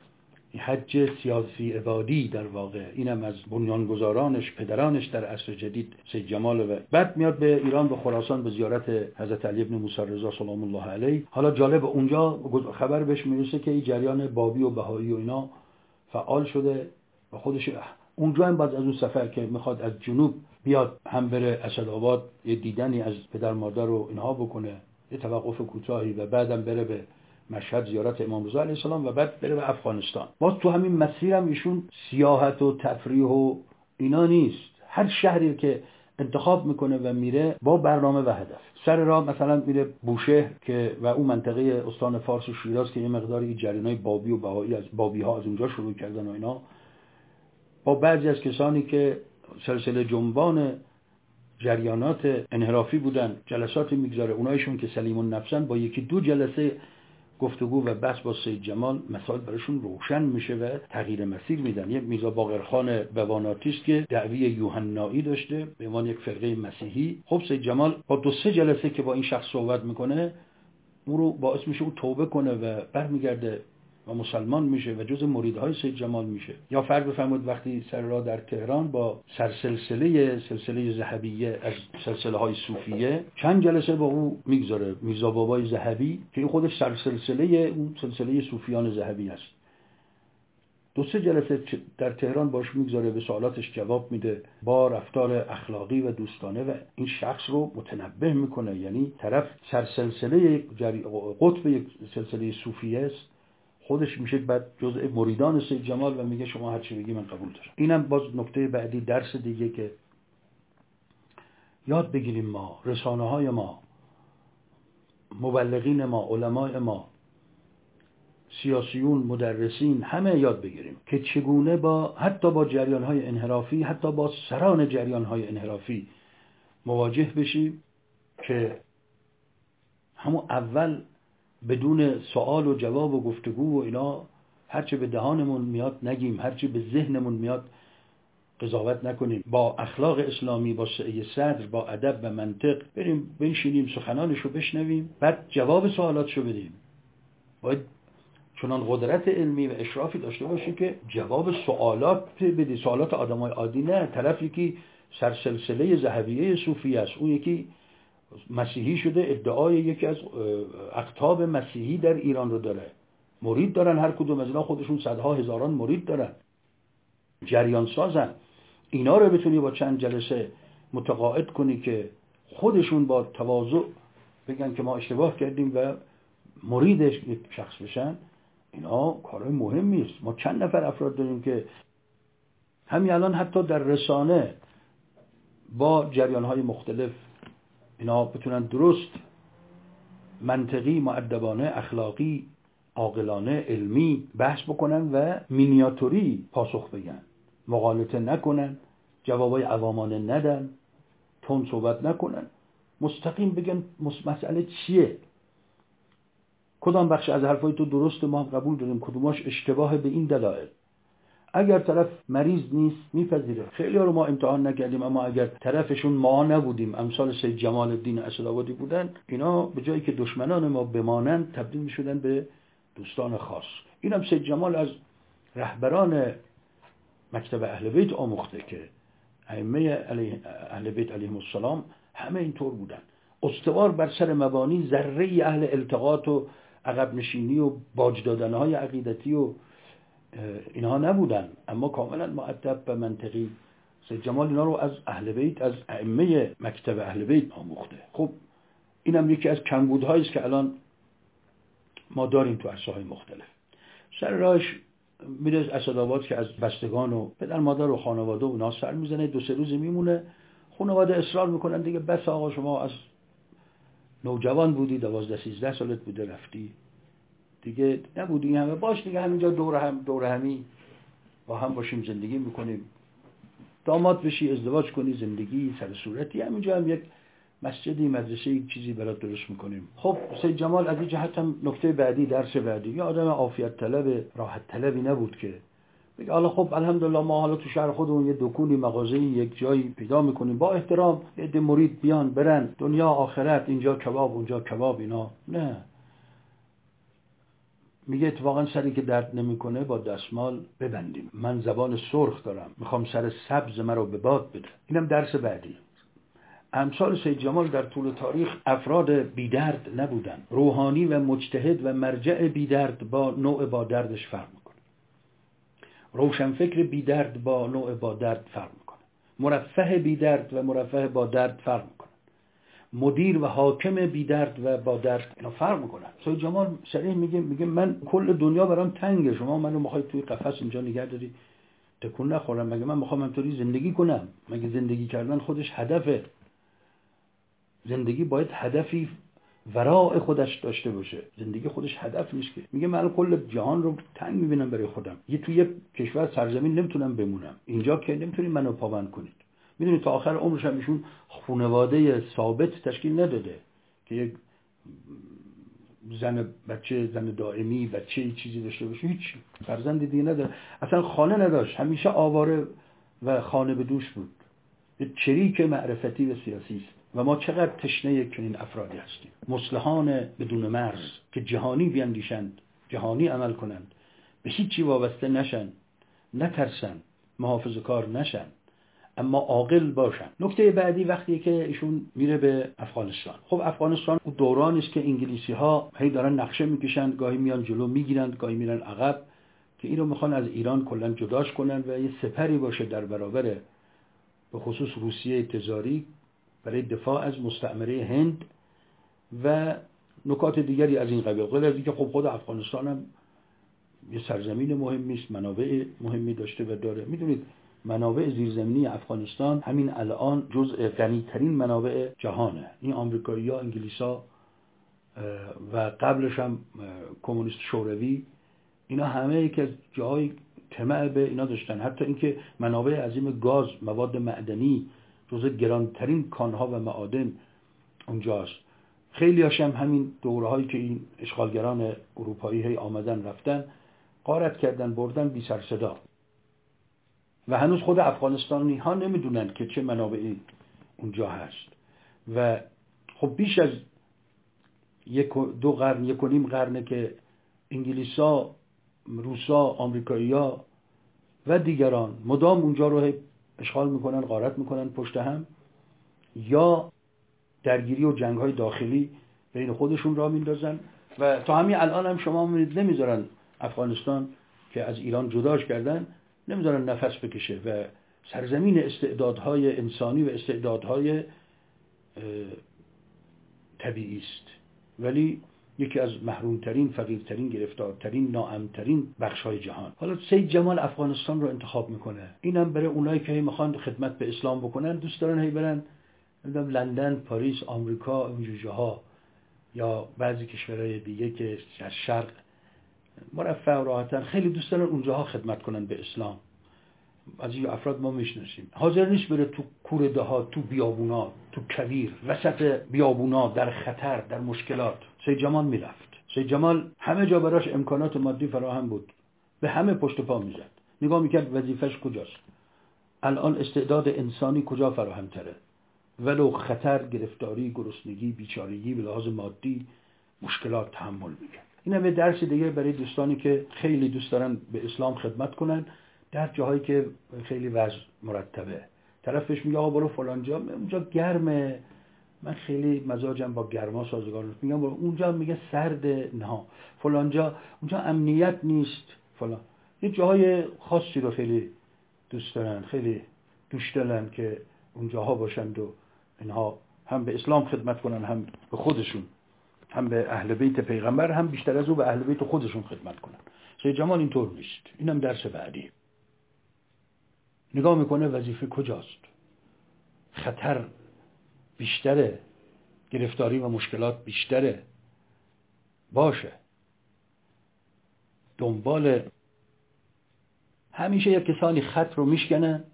حج سیاسی عبادی در واقع، اینم از بنیانگذارانش، پدرانش در عصر جدید سید جمال. و بعد میاد به ایران، به خراسان، به زیارت حضرت علی بن موسی رضا سلام الله علیه. حالا جالب، اونجا خبر بهش میرسه که این جریان بابی و بهایی و اینا فعال شده و خودش اونجا هم بعد از اون سفر که میخواد از جنوب بیاد، هم بره اسدآباد یه دیدنی از پدر مادر رو اینها بکنه، یه توقف کوتاهی، و بعدم بره به مشهد زیارت امام رضا علیه السلام و بعد بره به افغانستان. باز تو همین مسیرم ایشون سیاحت و تفریح و اینا نیست، هر شهری که انتخاب میکنه و میره با برنامه و هدف. سر راه مثلا میره بوشهر که و اون منطقه استان فارس و شیراز که یه مقداری جریانای بابی و بهایی از بابی ها از اونجا شروع کردن و اینا، با بعضی از کسانی که سلسله جنبان جریانات انحرافی بودن جلساتی میگذاره. اونایشون که سلیم النفسن با 1-2 جلسه گفتگو و بحث با سید جمال مسائل براشون روشن میشه و تغییر مسیر میدن. یک میرزا باقرخان بواناتی است که دعوی یوحنایی داشته به عنوان یک فرقه مسیحی. خب سید جمال با 2-3 جلسه که با این شخص صحبت میکنه، اون رو باعث میشه اون توبه کنه و برمیگرده و مسلمان میشه و جز مریدهای سید جمال میشه. یا فرض بفرمایید وقتی سر راه در تهران با سلسله ذهبیه از سلسله های صوفیه چند جلسه با او میگذاره، میرزا بابای ذهبی که این خودش سلسله اون سلسله صوفیان ذهبی است. 2-3 جلسه در تهران باش میگذاره، به سوالاتش جواب میده، با رفتار اخلاقی و دوستانه، و این شخص رو متنبه میکنه. یعنی طرف سلسله قطب یک سلسله صوفیه است، خودش میشه بعد جزء مریدان سید جمال و میگه شما هر چی بگی من قبول دارم. اینم باز نکته بعدی، درس دیگه که یاد بگیریم ما، رسانه های ما، مبلغین ما، علمای ما، سیاسیون، مدرسین، همه یاد بگیریم که چگونه حتی با جریان های انحرافی، حتی با سران جریان های انحرافی مواجه بشیم، که همون اول بدون سوال و جواب و گفتگو و اینا هرچی به دهانمون میاد نگیم، هرچی به ذهنمون میاد قضاوت نکنیم. با اخلاق اسلامی، با سعی صدر، با ادب و منطق بریم بنشینیم سخنانشو بشنویم، بعد جواب سوالاتشو بدیم. باید چنان قدرت علمی و اشرافی داشته باشی که جواب سوالات بدی، سوالات آدمای عادی نه. طرف یکی سلسله ذهبیه صوفی است، اون یکی مسیحی شده، ادعای یکی از اقطاب مسیحی در ایران رو داره، مرید دارن، هر کدوم از اینا خودشون صدها هزاران مرید دارن، جریان سازن. اینا رو بتونی با چند جلسه متقاعد کنی که خودشون با تواضع بگن که ما اشتباه کردیم و مریدش یک شخص بشن، اینا کارهای مهمی است. ما چند نفر افراد داریم که همین الان حتی در رسانه با جریان‌های مختلف اینا بتونن درست، منطقی، مؤدبانه، اخلاقی، عاقلانه، علمی بحث بکنن و مینیاتوری پاسخ بگن، مغالطه نکنن، جوابای عوامانه ندن، تون صحبت نکنن، مستقیم بگن مسئله چیه، کدام بخش از حرفای تو درست ما قبول داریم، کدوماش اشتباه به این دلایل. اگر طرف مریض نیست میپذیره. خیلی ها رو ما امتحان نکردیم، اما اگر طرفشون ما نبودیم، امثال سید جمال الدین اسدآبادی بودن، اینا به جایی که دشمنان ما بمانند تبدیل میشدن به دوستان خاص. اینم سید جمال از رهبران مکتب اهل بیت آموخته که ائمه اهل بیت علیهم السلام همه اینطور بودن، استوار بر سر مبانی، ذره اهل التقاط و عقب نشینی و باج دادنهای عقیدتی و اینها نبودن، اما کاملا مؤدب و منطقی. سید جمال اینا رو از اهل بیت، از ائمه مکتب اهل بیت آموخته. خب اینم یکی از کمبودهایی است که الان ما داریم تو عرصه‌های مختلف. سر راهش میره اسدآباد که از بستگان و پدر مادر و خانواده و اونا سر میزنه، 2-3 روز میمونه. خانواده اصرار میکنن دیگه بس آقا، شما از نوجوان بودی، 12-13 سالت بوده رفتی دیگه، نبودی همه باش دیگه، همینجا دور همی با هم باشیم، زندگی میکنیم، داماد بشی، ازدواج کنی، زندگی سر صورتی، همینجا هم یک مسجدی، مدرسه، چیزی برات درست میکنیم. خب سید جمال از این جهت هم نکته بعدی، درس بعدی، یه آدم عافیت طلب، راحت طلبی نبود که بگه حالا خب الحمدلله ما حالا تو شهر خودمون یه دکونی، مغازه‌ای، یک جایی پیدا میکنیم، با احترام یه مرید بیان برن، دنیا آخرت، اینجا کباب اونجا کباب، اینا نه. میگه اتفاقا سری که درد نمیکنه با دستمال ببندیم، من زبان سرخ دارم، میخوام سر سبز مرا به باد بده. اینم درس بعدی. امثال سید جمال در طول تاریخ افراد بیدرد نبودن. روحانی و مجتهد و مرجع بیدرد با نوع با دردش فرق میکنه. روشنفکر بیدرد با نوع با درد فرق میکنه. مرفه بیدرد و مرفه با درد فرق میکنه. مدیر و حاکم بیدرد و با درد اینا فرق میکنن. سید جمال صریح میگه من کل دنیا برام تنگه، شما منو میخواید توی قفس اینجا نگه داری تکون نخورم؟ مگه من میخوام همینطوری زندگی کنم؟ مگه زندگی کردن خودش هدفه؟ زندگی باید هدفی وراء خودش داشته باشه، زندگی خودش هدف نیست که. میگه من کل جهان رو تنگ میبینم برای خودم، توی یه کشور سرزمین نمیتونم بمونم، اینجا که نمیتونید منو پابند کنید. میدونید تا آخر عمرش هم ایشون خانواده ثابت تشکیل نداده که یک زن دائمی، بچه چیزی داشته باشه، هیچ فرزند دیگه نداره، اصلا خانه نداشت، همیشه آواره و خانه به دوش بود. یه چریک معرفتی و سیاسی است. و ما چقدر تشنه چنین افرادی هستیم، مصلحان بدون مرز که جهانی بیاندیشند، جهانی عمل کنند، به هیچی وابسته نشن، نترسن، محافظه‌کار نشن، اما عاقل باشن. نکته بعدی وقتی که ایشون میره به افغانستان. خب افغانستان اون دورانی است که انگلیسی ها هی دارن نقشه میکشند، گاهی میان جلو میگیرند، گاهی میرن عقب، که این رو میخوان از ایران کلا جداش کنن و یه سپری باشه در برابر به خصوص روسیه تزاری برای دفاع از مستعمره هند و نکات دیگری از این قبیل. غیر از اینکه خب خود افغانستان هم یه سرزمین مهمی است، منابع مهمی داشته و داره. میدونید منابع زیرزمینی افغانستان همین الان جزء غنی‌ترین منابع جهانه. این آمریکایی‌ها، انگلیس‌ها و قبلش هم کمونیست شوروی، اینا همه که از جای طمع به اینا داشتن. حتی اینکه منابع عظیم گاز، مواد معدنی، جزء گرانترین کانها و معادن اونجاست. خیلی هاشم همین دورهایی که این اشغالگران اروپایی هی آمدن رفتن، غارت کردن، بردن بی سر صدا. و هنوز خود افغانستانی ها نمیدونن که چه منابعی اونجا هست. و خب بیش از 1-2 قرن، 1.5 قرنه که انگلیسا، روسا، آمریکایی‌ها و دیگران مدام اونجا رو اشغال میکنن، غارت میکنن پشت هم، یا درگیری و جنگ‌های داخلی بین خودشون را میندازن. و تا همین الان هم شما می‌بینید نمیذارن افغانستان که از ایران جداش کردن، نمیذارن نفس بکشه و سرزمین استعدادهای انسانی و استعدادهای طبیعی است، ولی یکی از محرومترین، فقیرترین، گرفتارترین، ناامن‌ترین بخش‌های جهان. حالا سید جمال افغانستان رو انتخاب میکنه. اینم برای اونایی که میخوان خدمت به اسلام بکنن، دوست دارن هی برن لندن، پاریس، آمریکا، اون جاها، یا بعضی کشورهای دیگه که در شرق مرفه و راحتن، خیلی دوست دارن اونجاها خدمت کنن به اسلام. از این افراد ما میشناسیم. حاضر نیست بره تو کوره ها، تو بیابونا، تو کویر، وسط بیابونا، در خطر، در مشکلات. سید جمال میرفت. سید جمال همه جا براش امکانات مادی فراهم بود، به همه پشت پا میزد، نگاه میکرد وظیفش کجاست، الان استعداد انسانی کجا فراهم تره، ولو خطر، گرفتاری، گرسنگی، بیچارگی به لحاظ مادی، مشکلات تحمل میکرد. این هم یه درس دیگه برای دوستانی که خیلی دوست دارن به اسلام خدمت کنن در جاهایی که خیلی وضع مرتبه. طرف بهش میگه آقا برو فلان جا، اونجا گرمه، من خیلی مزاجم با گرما سازگار نیست، میگم برو اونجا، میگه سرده، نه فلان جا اونجا امنیت نیست فلان. یه جاهای خاصی رو خیلی دوست دارن، خیلی دوست دارن که اونجاها باشند و اینها هم به اسلام خدمت کنن، هم به خودشون، هم به اهل بیت پیغمبر، هم بیشتر از او به اهل بیت خودشون خدمت کنن. سید جمال اینطور نیست. اینم درس بعدی. نگاه میکنه وظیفه کجاست، خطر بیشتره، گرفتاری و مشکلات بیشتره، باشه دنبال همیشه یک کسانی خط رو میشکنن،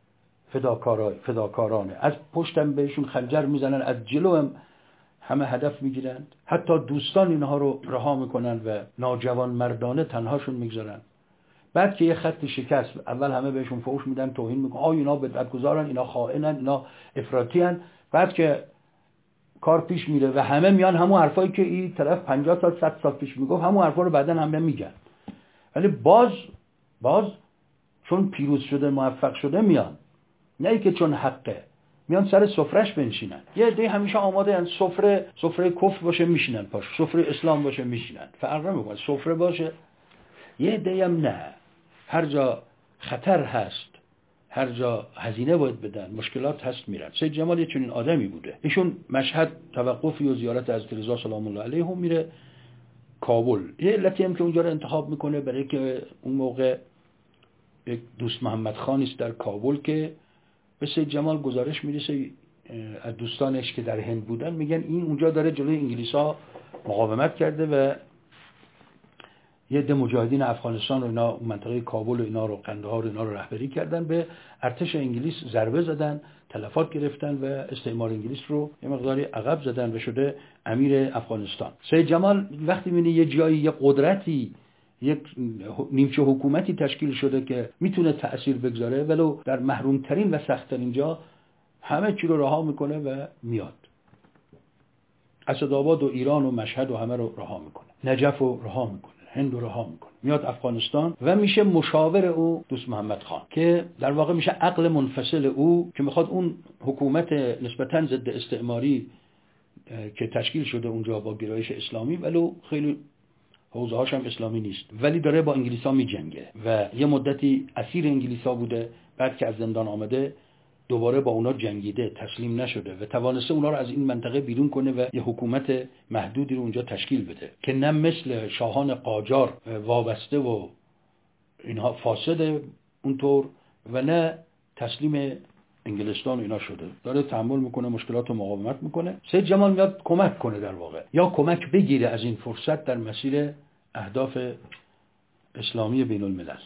فداکارانه، از پشتم بهشون خنجر میزنن، از جلو هم همه هدف میگیرند، حتی دوستان اینها رو رها میکنن و ناجوان مردانه تنهاشون میگذارن. بعد که یه خط شکست، اول همه بهشون فحش میدن، توهین میکنن، اینا بدعتگذارن، اینا خائنن، اینا افراطیان. بعد که کار پیش میره و همه میان همون حرفایی که این طرف 50 سال 100 سال پیش میگفت، همون حرفا رو بعدن همه میگن، ولی باز چون پیروز شده، موفق شده میان، نه ای که چون حقه، میان سر سفرهش بنشینن. یه عده همیشه آماده ان سفره کفر باشه میشینن پاش، سفره اسلام باشه میشینن، فرق نمیکنه سفره باشه. یه عده هم نه، هر جا خطر هست، هر جا هزینه باید بدن، مشکلات هست میرن. سید جمال یه چنین آدمی بوده. ایشون مشهد توقفی و زیارت حضرت رضا سلام الله علیه هم میره، کابل. یه علتی هم که اونجا رو انتخاب میکنه برای که اون موقع یک دوست محمد خانی است در کابل که به سید جمال گزارش میرسه از دوستانش که در هند بودن، میگن این اونجا داره جلوی انگلیس‌ها مقاومت کرده و یه عده مجاهدین افغانستان رو اینا منطقه کابل و اینا رو، قندهار و اینا رو رهبری کردن، به ارتش انگلیس ضربه زدن، تلفات گرفتن و استعمار انگلیس رو یه مقداری عقب زدن و شده امیر افغانستان. سید جمال وقتی میبینه یه جایی، یه قدرتی، یک نیمچه حکومتی تشکیل شده که میتونه تأثیر بگذاره ولو در محروم ترین و سخت ترین جا، همه چی رو رها میکنه و میاد. اسدآباد و ایران و مشهد و همه رو رها میکنه، نجف رو رها میکنه، هند رو رها میکنه، میاد افغانستان و میشه مشاور او دوست محمد خان، که در واقع میشه عقل منفصل او که میخواد اون حکومت نسبتاً ضد استعماری که تشکیل شده اونجا با گرایش اسلامی، ولو خیلی حوزه هاش هم اسلامی نیست، ولی داره با انگلیسا میجنگه و یه مدتی اسیر انگلیسا بوده. بعد که از زندان آمده دوباره با اونا جنگیده، تسلیم نشده و توانسته اونا رو از این منطقه بیرون کنه و یه حکومت محدودی رو اونجا تشکیل بده که نه مثل شاهان قاجار وابسته و اینها فاسد اونطور و نه تسلیم انگلستان اینا شده، داره تحمل میکنه، مشکلات رو مقاومت میکنه. سید جمال میاد کمک کنه، در واقع یا کمک بگیره از این فرصت در مسیر اهداف اسلامی بین الملل.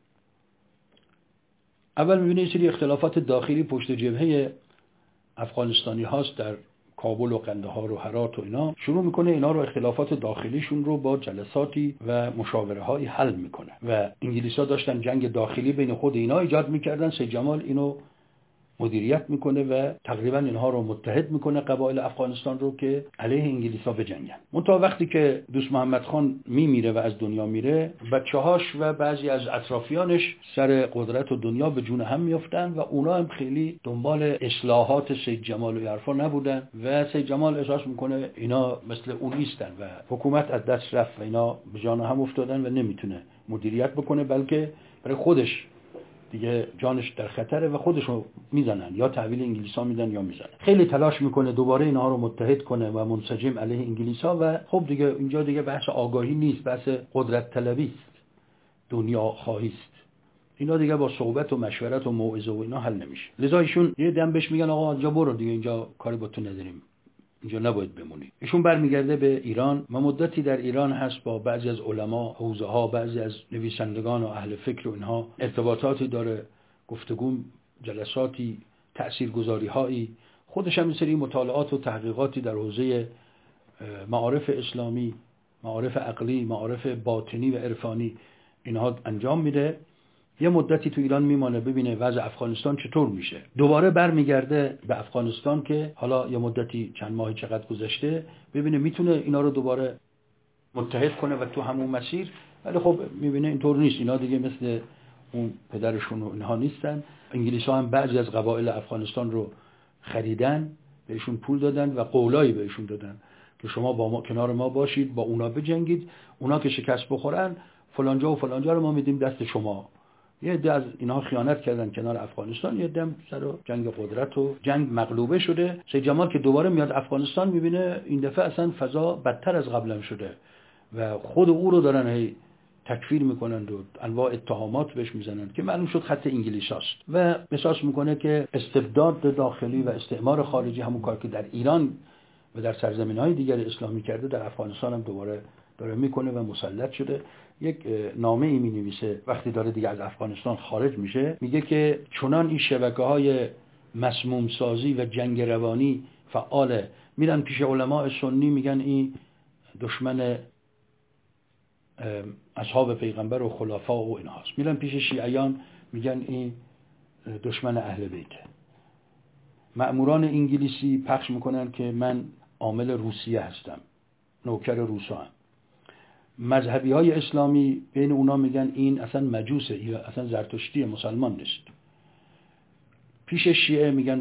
اول میبینه یه سری اختلافات داخلی پشت جبهه افغانستانی هاست در کابل و قندهار و هرات و اینا، شروع میکنه اینا رو، اختلافات داخلیشون رو با جلساتی و مشاوره هایی حل میکنه و انگلیسا داشتن جنگ داخلی بین خود اینا ایجاد میکردن. سید جمال اینو مدیریت میکنه و تقریبا اینها رو متحد میکنه، قبایل افغانستان رو، که علیه انگلیسا بجنگن. منتها وقتی که دوست محمد خان میمیره و از دنیا میره، بچه‌هاش و بعضی از اطرافیانش سر قدرت و دنیا به جون هم میافتن و اونا هم خیلی دنبال اصلاحات سید جمال و عرفا نبودن و سید جمال احساس میکنه اینا مثل اون نیستن و حکومت از دست رفت و اینا به جان هم افتادن و نمیتونه مدیریت بکنه، بلکه برای خودش دیگه جانش در خطره و خودشو میزنن، یا تحویل انگلیسا میدن یا میزنن. خیلی تلاش میکنه دوباره اینها رو متحد کنه و منسجم علیه انگلیسا و خب دیگه اینجا دیگه بحث آگاهی نیست، بحث قدرت طلبی است، دنیا خواهی است. اینا دیگه با صحبت و مشورت و موعظه و اینا حل نمیشه. لذا ایشون یه دم بهش میگن آقا اینجا برو دیگه، اینجا کاری با تو نداریم، اینجا نباید بمونی. ایشون برمیگرده به ایران و مدتی در ایران هست، با بعضی از علما حوزه ها، بعضی از نویسندگان و اهل فکر و اینها ارتباطاتی داره، گفتگو، جلساتی، تاثیرگذاری هایی. خودش هم سری مطالعات و تحقیقاتی در حوزه معارف اسلامی، معارف عقلی، معارف باطنی و عرفانی اینها انجام میده. یه مدتی تو ایران میمانه ببینه وضع افغانستان چطور میشه. دوباره برمیگرده به افغانستان که حالا یه مدتی چند ماهی چقدر گذشته، ببینه میتونه اینا رو دوباره متحد کنه و تو همون مسیر، ولی خب میبینه اینطور نیست. اینا دیگه مثل اون پدرشون و اینها نیستن. انگلیس‌ها هم بعضی از قبایل افغانستان رو خریدن، بهشون پول دادن و قولایی بهشون دادن که شما با ما کنار ما باشید، با اونا بجنگید، اونا که شکست بخورن فلانجا و فلانجا رو ما میدیم دست شما. یه عده از اینها خیانت کردن کنار افغانستان، یه عده سر جنگ قدرت و جنگ مغلوبه شده. سید جمال که دوباره میاد افغانستان میبینه این دفعه اصلا فضا بدتر از قبلا شده و خود او رو دارن هی تکفیر میکنند و انواع اتهامات بهش میزنند که معلوم شد خط انگلیس هاست و احساس میکنه که استبداد داخلی و استعمار خارجی همون کار که در ایران و در سرزمین‌های دیگر اسلامی کرده در افغانستان هم دوباره داره میکنه و مسلط شده. یک نامه ای می‌نویسه وقتی داره دیگه از افغانستان خارج میشه، میگه که چنان این شبکه‌های مسموم سازی و جنگ روانی فعاله، میرن پیش علماء سنی میگن این دشمن اصحاب پیغمبر و خلفا و اینهاست، میرن پیش شیعیان میگن این دشمن اهل بیته. مأموران انگلیسی پخش میکنن که من عامل روسیه هستم، نوکر روسا هم. مذهبی های اسلامی بین اونا میگن این اصلا مجوسه، یا اصلا زرتشتی، مسلمان نیست. پیش شیعه میگن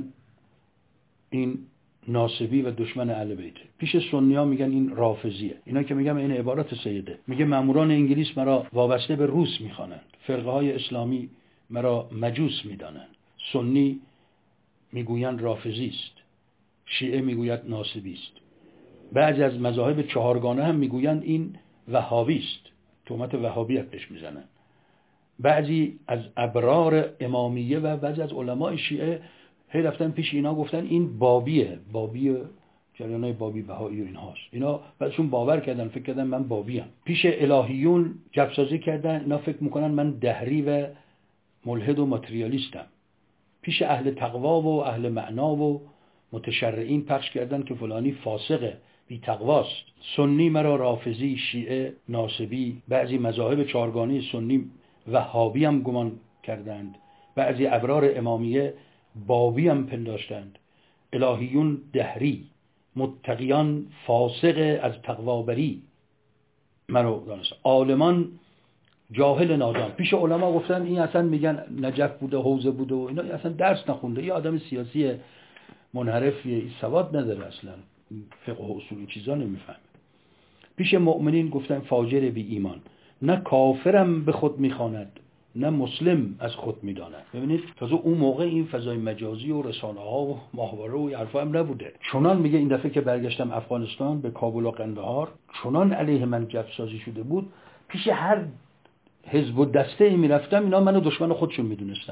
این ناصبی و دشمن اهل بیته. پیش سنی ها میگن این رافضیه. اینا که میگم این عبارت سیده. میگه مأموران انگلیس مرا وابسته به روس میخوانند، فرقه های اسلامی مرا مجوس میدانند، سنی میگویند رافضی است، شیعه میگوید ناصبی است. بعضی از مذاهب چهارگانه هم میگویند این وهابی است، تهمت وهابیت بهش میزنن. بعضی از ابرار امامیه و بعضی از علماء شیعه هی رفتن پیش اینا گفتن این بابیه، بابی جریانای بابی بهایی و اینهاست. اینا بعدشون باور کردن، فکر کردن من بابیم. پیش الهیون جبسازی کردن، اینا فکر میکنن من دهری و ملحد و ماتریالیستم. پیش اهل تقوا و اهل معنا و متشرعین پخش کردن که فلانی فاسقه، بی تقواست. سنی مرا رافضی، شیعه ناصبی، بعضی مذاهب چهارگانه سنی وهابی هم گمان کردند، بعضی ابرار امامیه بابی هم پنداشتند، الهیون دهری، متقیان فاسق از تقوابری مرا دانست، عالمان جاهل نادان. پیش علما گفتن این اصلا میگن نجف بوده، حوزه بوده و اینا اصلا درس نخونده، یه آدم سیاسی منحرفیه، سواد نداره، اصلا فقه و اصول این چیزا نمیفهمه. پیش مؤمنین گفتن فاجر بی ایمان، نه کافرم به خود میخواند نه مسلم از خود میداند. ببینید تازه اون موقع این فضای مجازی و رسانه ها و ماهواره و حرفا هم نبوده. چنان میگه این دفعه که برگشتم افغانستان به کابل و قندهار، چنان علیه من جفسازی شده بود، پیش هر حزب و دسته ای میرفتم اینا منو دشمن خودشون میدونستن،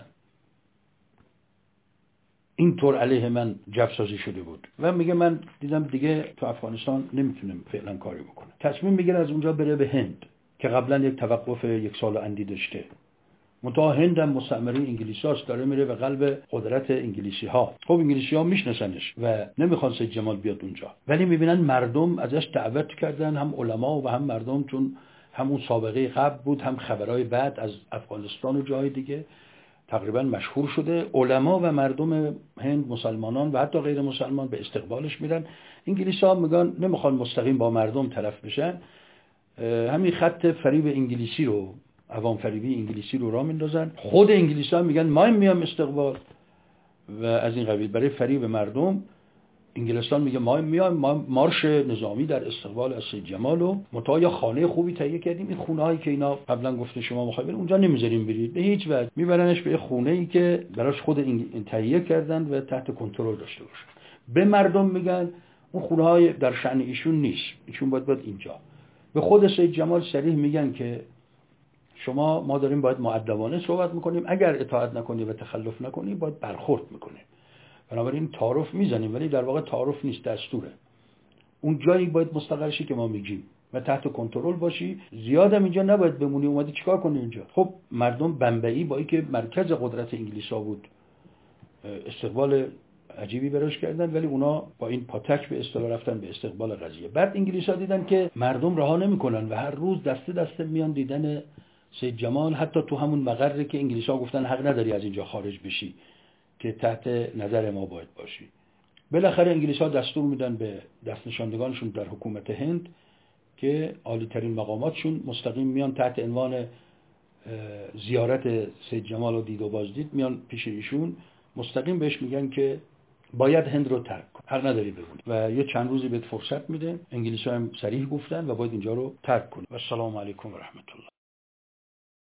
اینطور علیه من جفسازی شده بود. و میگه من دیدم دیگه تو افغانستان نمیتونم فعلا کاری بکنه. تصمیم میگیره از اونجا بره به هند که قبلا یک توقف 1 سال و اندی داشته. منتها هند هم مستعمره انگلیساست، داره میره به قلب قدرت انگلیسی ها. خب انگلیسی ها میشناسنش و نمیخوان سید جمال بیاد اونجا، ولی میبینن مردم ازش دعوت کردن، هم علما و هم مردم، چون همون سابقه قبل بود، هم خبرهای بعد از افغانستان و جای دیگه تقریبا مشهور شده. علما و مردم هند، مسلمانان و حتی غیر مسلمان، به استقبالش میرن. انگلیس‌ها میگن نمیخوان مستقیم با مردم طرف بشن، همین خط فریب انگلیسی رو، عوام فریبی انگلیسی رو راه میندازن. خود انگلیس‌ها میگن ما میام استقبال و از این قبیل. برای فریب مردم انگلستان میگه ما میایم، ما مارش نظامی در استقبال از سید جمال و متأ خانه خوبی تهیه کردیم، این خونه‌هایی که اینا قبلا گفته شما میخواید برید اونجا نمیذاریم برید به هیچ وجه، میبرنش به خونه‌ای که براش خود این تهیه کردن و تحت کنترل داشته باشه. به مردم میگن اون خونه‌های در شأن ایشون نیست، ایشون باید اینجا. به خود سید جمال صریح میگن که ما داریم باید مؤدبانه صحبت میکنیم، اگر اطاعت نکنی و تخلف نکنی باید برخورد میکنیم. بنابراین تعارف میزنیم، ولی در واقع تعارف نیست، دستوره. اون جایی باید مستقر شی که ما میگیم و تحت کنترل باشی، زیادم اینجا نباید بمونی. اومدی چیکار کنی اینجا؟ خب مردم بمبئی با اینکه مرکز قدرت انگلیسا بود استقبال عجیبی براش کردن، ولی اونا با این پاتک به اصطلاح رفتن به استقبال قضیه. بعد انگلیسا دیدن که مردم رها نمیکنن و هر روز دسته دسته میان دیدن سید جمال، حتی تو همون مقری که انگلیسا گفتن حق نداری از اینجا خارج بشی که تحت نظر ما باید باشی. بالاخره انگلیس‌ها دستور میدن به دست نشاندگانشون در حکومت هند که عالی ترین مقاماتشون مستقیم میان تحت عنوان زیارت سید جمال رو دید و بازدید، میان پیش ایشون مستقیم بهش میگن که باید هند رو ترک کن، حق نداری بمونی و یه چند روزی بهت فرصت میده. انگلیسی‌ها هم صریح گفتن و باید اینجا رو ترک کنی. و السلام علیکم و رحمت الله.